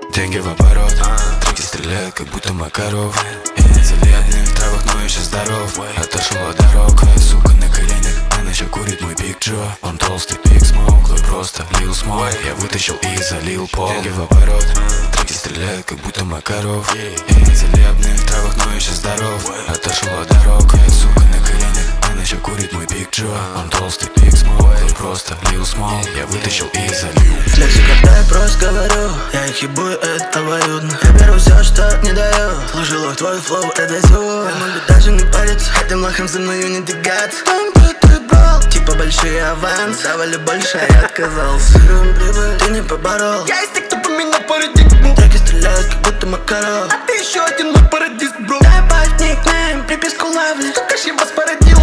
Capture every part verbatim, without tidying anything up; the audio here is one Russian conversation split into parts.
Деньги в оборот, треки стреляют, как будто Макаров. Я не целебный в травах, но еще здоров. Отошел от дорог, сука на коленях. Он еще курит мой Биг Джо. Он толстый, Биг Смоук, твой просто Лил Смой. Я вытащил и залил пол. Деньги в оборот, треки стреляют, как будто Макаров. Я не целебный в травах, но еще здоров. Отошел от дорог, сука на коленях. Он еще курит мой Биг Джо. Он толстый, Биг Смоук, твой просто Лил Смой. Я вытащил и залил. Флекси, когда я просто говорю, я их ебу, это обоюдно. Я беру все, что не даю. Служил твой флоу, это зю. Я могу даже не париться, этим лохом за мною не тягаться. Там, где ты брал, типа большие аванс. Давали больше, а я отказался. Берем прибыль, ты не поборол. Я из тех, кто по меня парадигму. Треки стреляют, как будто Макаров. А ты еще один мой парадист, бро. Дай бать никнейм, приписку ловли. Сука, ж я вас породил,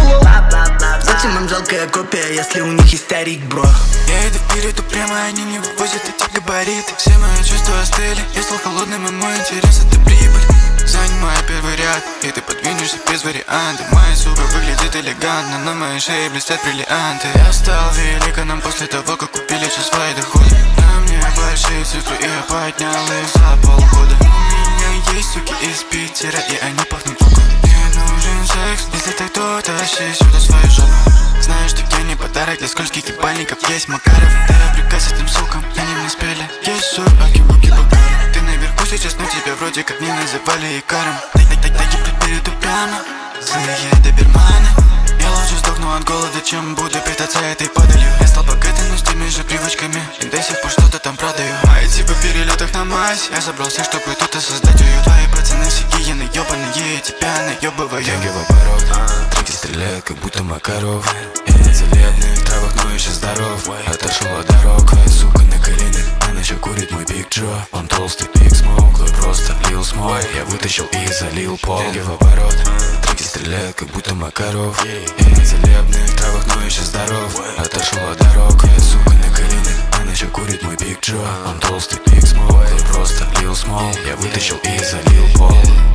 зачем им жалкая копия, если у них есть старик, бро? Я иду вперед упрямо, они не вывозят эти габариты. Все мои чувства остыли, я стал холодным, и мой интерес это прибыль. Занимаю первый ряд, и ты подвинешься без вариантов. Моя сука выглядит элегантно, на моей шее блестят бриллианты. Я стал великаном после того, как купили часть свои доходы. На мне большие цифры, и я поднял их за полгода. У меня есть суки из Питера, и они пахнут луком. Мне нужен секс, если так, то тащи сюда свою жопу. Знаешь, что я не подарок для скользких ебальников. Есть Макаров, дай приказ этим сукам, они мне спели. Есть ссор, аки-буки, бакары. Ты наверху сейчас, но тебя вроде как не называли икаром. Дай-дай-дай-дай перед упрямо, злые доберманы. Я лучше сдохну от голода, чем буду питаться этой падалью. Я стал богатым, но с теми же привычками, и до сих пор что-то там продаю. Мои типы в перелетах на мазь. Я собрался, чтобы тут и создать ее. Твои пацаны все гиены ебаные, тебя наебываю. Деньги в оборот, треки стреляют, как будто Макаров. Я не целебный в травах, но еще здоров. Отошел от дорог, сука на коленях. Он еще курит мой Биг Джо. Он толстый, Биг Смоук, твой просто Лил Смой. Я вытащил и залил пол. Деньги в оборот, треки стреляют, как будто Макаров. Я не целебный в травах, но еще здоров. Отошел от дорог, сука на коленях. Он еще курит мой Биг Джо. Он толстый, Биг Смоук, твой просто Лил Смой. Я вытащил и залил пол.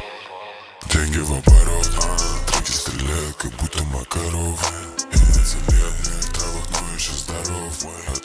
Деньги в оборот, треки стреляют, как будто Макаров. Я не целебный в травах, но еще здоров.